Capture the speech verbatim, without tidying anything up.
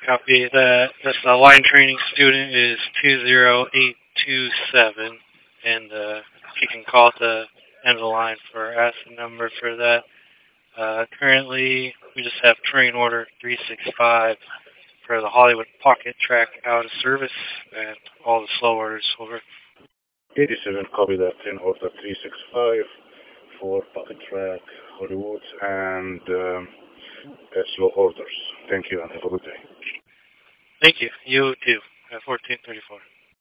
copy. The, the, the line training student is two zero eight two seven, and uh, you can call at the end of the line for ask the number for that. Uh, currently, we just have train order three six five for the Hollywood Pocket Track out of service, and all the slow orders over. eighty-seven, copy that, in order three six five for Pocket Track, Hollywood, and um, uh, slow orders. Thank you, and have a good day. Thank you. You too. At fourteen thirty-four.